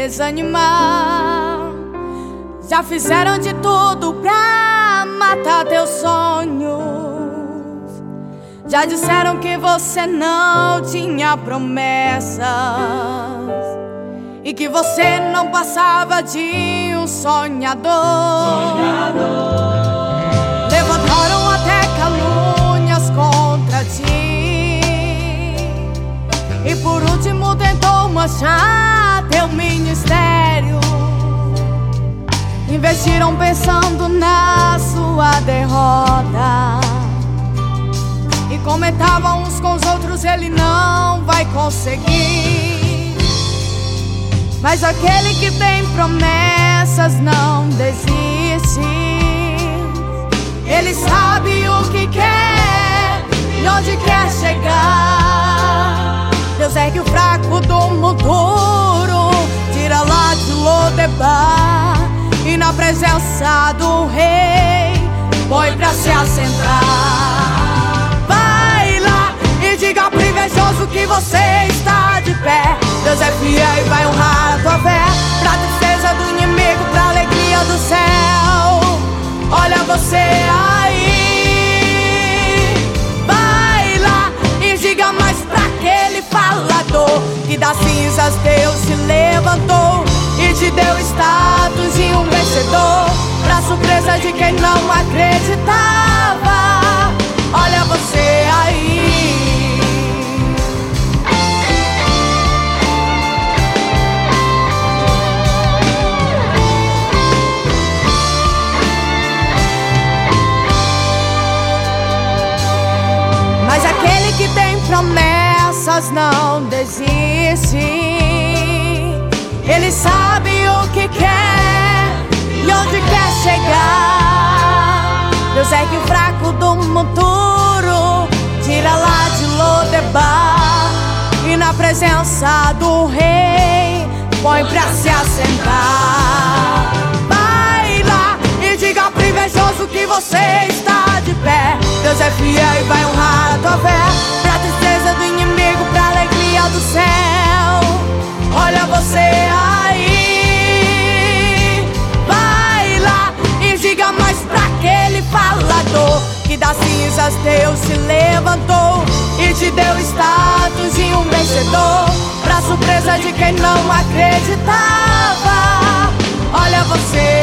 desanimar. Já fizeram de tudo pra matar teus sonhos. Já disseram que você não tinha promessas e que você não passava de um sonhador. Levantaram até calúnias contra ti e por último tentou manchar teu ministério. Investiram pensando na sua derrota e comentavam uns com os outros: ele não vai conseguir. Mas aquele que tem promessas não desiste. Ele sabe o que quer e onde quer chegar. Deus ergue o fraco do monturo, tira lá de Lodebar, e na presença do rei põe pra se assentar. Vai lá e diga pro invejoso que você está de pé. Deus é fiel e vai honrar a tua fé, pra tristeza do inimigo, pra alegria do céu. Olha você aí. Vai lá e diga mais pra aquele falador que das cinzas Deus se levantou e te deu status de um vencedor, pra surpresa de quem não acreditava. Olha você aí. Mas aquele que tem promessas não desiste. Ele sabe o que quer e onde quer chegar. Deus ergue o fraco do monturo, tira lá de Lodebar, e na presença do rei põe pra se assentar. Vai lá e diga pro invejoso que você está de pé. Deus é fiel e vai honrar a tua fé, pra tristeza do inimigo, pra alegria do céu. Olha você aí. Vai lá e diga mais pra aquele falador que das cinzas Deus se levantou e te deu status de um vencedor, pra surpresa de quem não acreditava. Olha você